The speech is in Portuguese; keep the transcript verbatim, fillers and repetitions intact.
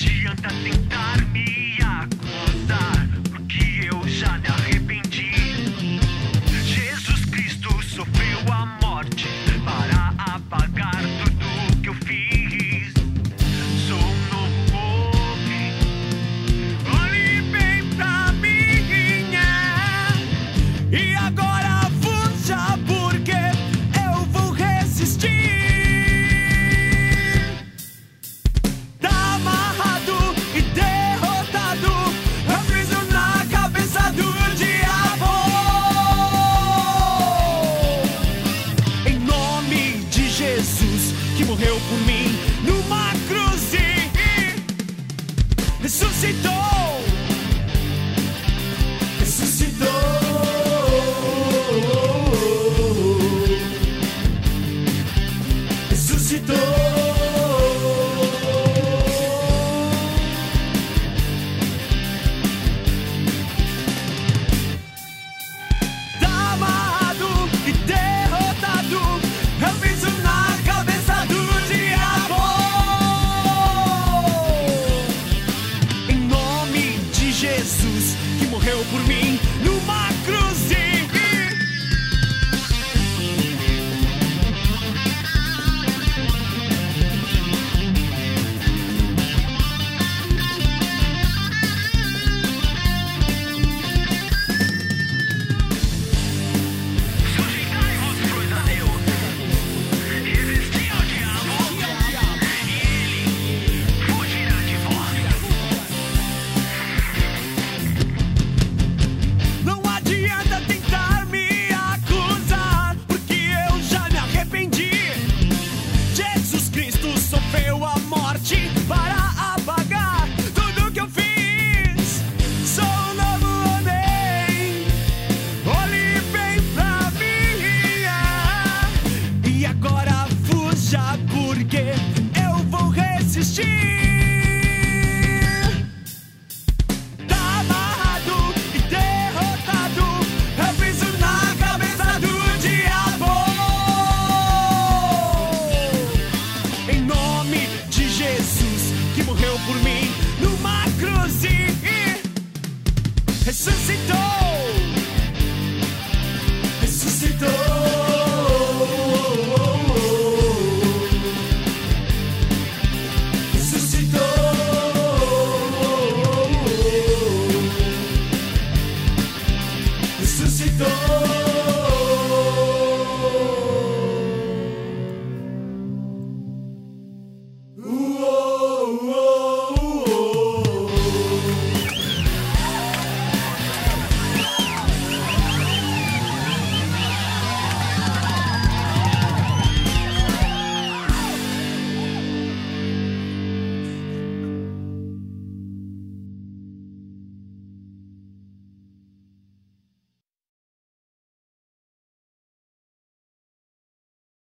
adianta tentar me acusar, porque eu já me arrependi. Jesus Cristo sofreu a morte para apagar tudo que eu fiz. Sou um novo homem, olhe bem pra mim. E agora fuja, porque eu vou resistir. Tá amarrado e derrotado, eu preso na cabeça do diabo. Em nome de Jesus, que morreu por mim numa cruz e ressuscitou. Ressuscitou. Ressuscitou. Tá amarrado e derrotado, eu piso na cabeça do diabo. Em nome de Jesus, que morreu por mim